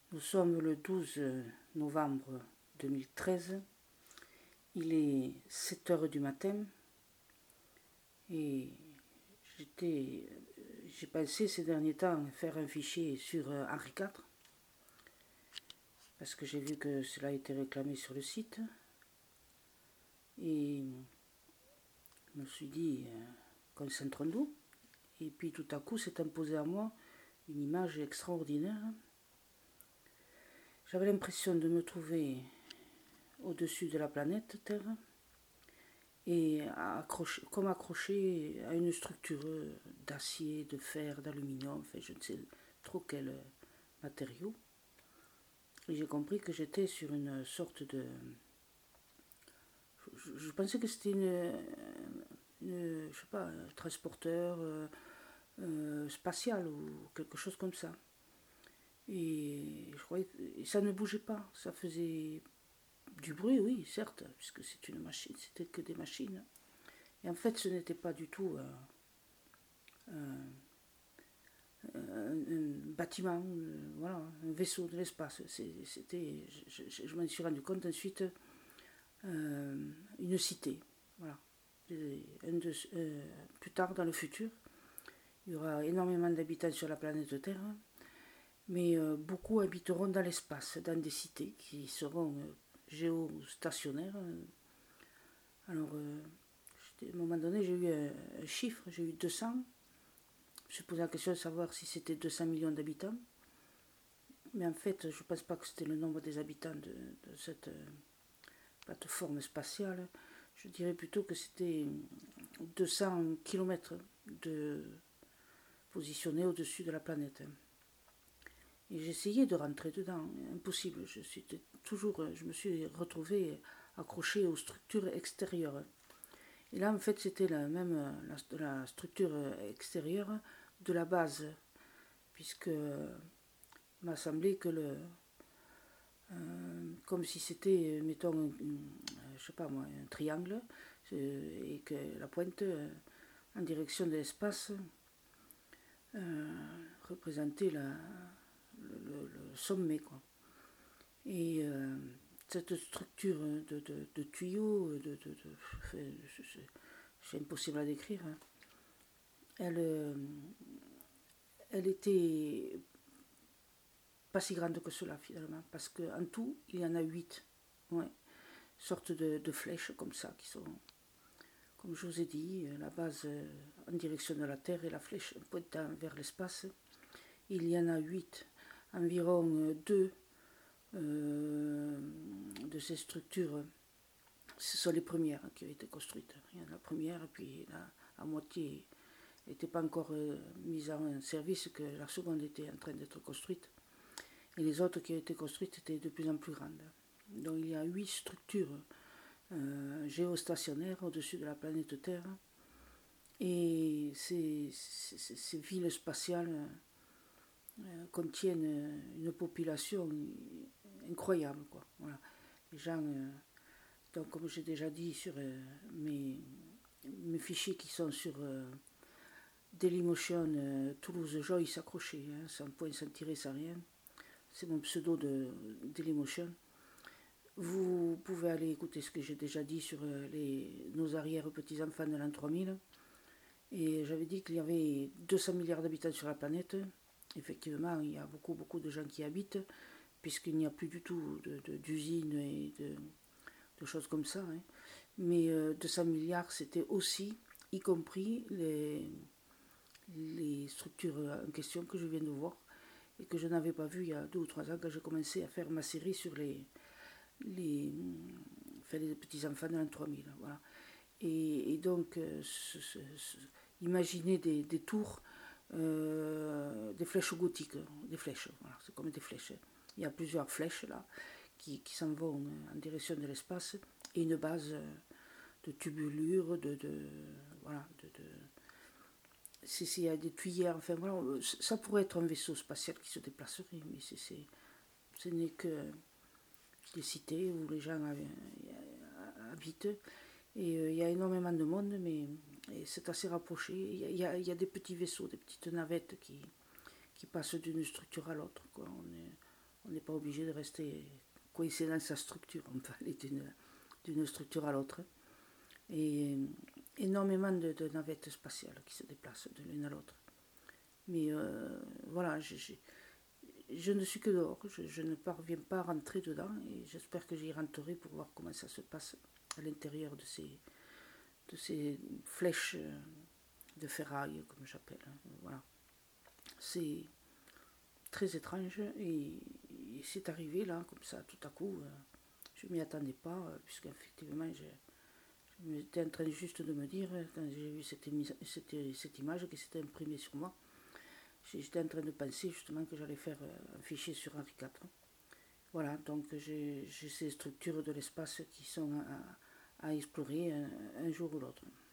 Nous sommes le 12 novembre 2013, il est 7 heures du matin et j'ai pensé ces derniers temps faire un fichier sur Henri IV parce que j'ai vu que cela a été réclamé sur le site et je me suis dit concentrons-nous et puis tout à coup s'est imposé à moi une image extraordinaire. J'avais l'impression de me trouver au-dessus de la planète Terre et comme accroché à une structure d'acier, de fer, d'aluminium, enfin je ne sais trop quel matériau. Et j'ai compris que j'étais sur une sorte de... Je pensais que c'était je sais pas, un transporteur spatial ou quelque chose comme ça. Et je croyais que ça ne bougeait pas, ça faisait du bruit, oui, certes, puisque c'est une machine, c'était que des machines. Et en fait, ce n'était pas du tout un bâtiment, voilà, un vaisseau de l'espace. Je m'en suis rendu compte ensuite, une cité. Voilà. Plus tard, dans le futur, il y aura énormément d'habitants sur la planète Terre, mais beaucoup habiteront dans l'espace, dans des cités qui seront géostationnaires. Alors, à un moment donné, j'ai eu un chiffre, j'ai eu 200. Je me suis posé la question de savoir si c'était 200 millions d'habitants. Mais en fait, je ne pense pas que c'était le nombre des habitants de cette plateforme spatiale. Je dirais plutôt que c'était 200 kilomètres positionnés au-dessus de la planète. Et j'essayais de rentrer dedans, impossible. Je me suis retrouvée accrochée aux structures extérieures. Et là, en fait, c'était la structure extérieure de la base, puisque il m'a semblé que comme si c'était, mettons, je sais pas moi, un triangle, et que la pointe en direction de l'espace représentait le sommet, quoi. Et cette structure de tuyaux, c'est impossible à décrire, hein. Elle était pas si grande que cela finalement, parce qu'en tout, il y en a 8. Ouais. Sortes de flèches comme ça, qui sont, comme je vous ai dit, la base en direction de la Terre et la flèche pointant vers l'espace. Il y en a 8. Environ 2 de ces structures, ce sont les premières qui ont été construites. Il y en a la première, puis à moitié n'était pas encore mise en service, que la seconde était en train d'être construite. Et les autres qui ont été construites étaient de plus en plus grandes. Donc il y a 8 structures géostationnaires au-dessus de la planète Terre. Et ces villes spatiales contiennent une population incroyable, quoi. Voilà. Les gens, donc comme j'ai déjà dit sur mes fichiers qui sont sur Dailymotion, Toulouse Joyce accroché, hein, sans point, sans tirer, sans rien. C'est mon pseudo de Dailymotion. Vous pouvez aller écouter ce que j'ai déjà dit sur nos arrière-petits-enfants de l'an 3000. Et j'avais dit qu'il y avait 200 milliards d'habitants sur la planète. Effectivement, il y a beaucoup, beaucoup de gens qui y habitent, puisqu'il n'y a plus du tout d'usines et de choses comme ça, hein. Mais 200 milliards, c'était aussi, y compris les structures en question que je viens de voir, et que je n'avais pas vu il y a 2 ou 3 ans quand j'ai commencé à faire ma série sur les petits-enfants de l'an 3000. Voilà. Et donc, imaginez des tours, des flèches gothiques, des flèches, voilà, c'est comme des flèches. Il y a plusieurs flèches là qui s'en vont en direction de l'espace, et une base de tubulures, voilà, il y a des tuyères, enfin voilà, ça pourrait être un vaisseau spatial qui se déplacerait, mais ce n'est que des cités où les gens habitent, et il y a énormément de monde, mais c'est assez rapproché. Il y a des petits vaisseaux, des petites navettes qui passent d'une structure à l'autre, quoi. On n'est pas obligé de rester coincé dans sa structure, on peut aller d'une structure à l'autre. Et énormément de navettes spatiales qui se déplacent de l'une à l'autre. Mais voilà, je ne suis que dehors, je ne parviens pas à rentrer dedans et j'espère que j'y rentrerai pour voir comment ça se passe à l'intérieur de ces flèches de ferraille, comme j'appelle. Voilà. C'est très étrange et c'est arrivé là, comme ça, tout à coup. Je ne m'y attendais pas, puisqu'effectivement, j'étais en train juste de me dire, quand j'ai vu cette image qui s'était imprimée sur moi, j'étais en train de penser justement que j'allais faire un fichier sur Henri IV. Voilà, donc j'ai ces structures de l'espace qui sont à explorer un jour ou l'autre.